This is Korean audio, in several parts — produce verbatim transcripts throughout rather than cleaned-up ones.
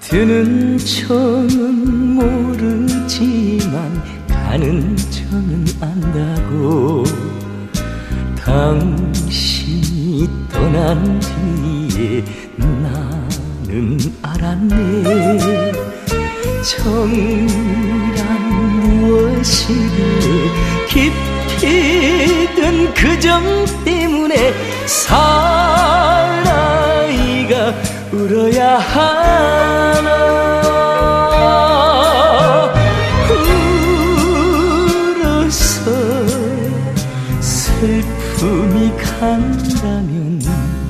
드는 정은 모르지만 가는 정은 안다고. 당신이 떠난 뒤에 나는 알았네. 정이란 무엇이기에 깊이 든 그 정 때문에 사나이가 울어야 하나. 울어서 슬픔이 간다면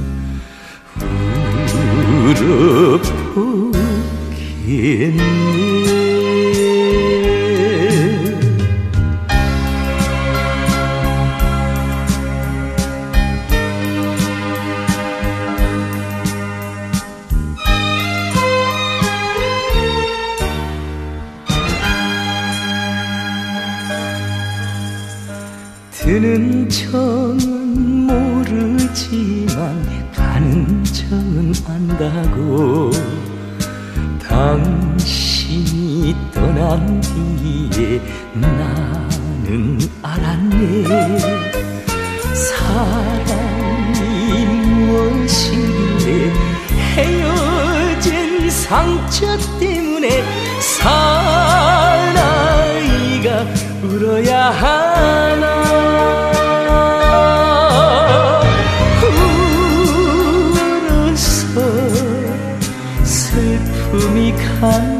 울어보겠네. 드는 정은 모르지만 가는 정은 안다고. 당신이 떠난 뒤에 나는 알았네. 사랑이 무엇이길래 헤어진 상처 때문에 사나이가 울어야 하나. 울어서 슬픔이 간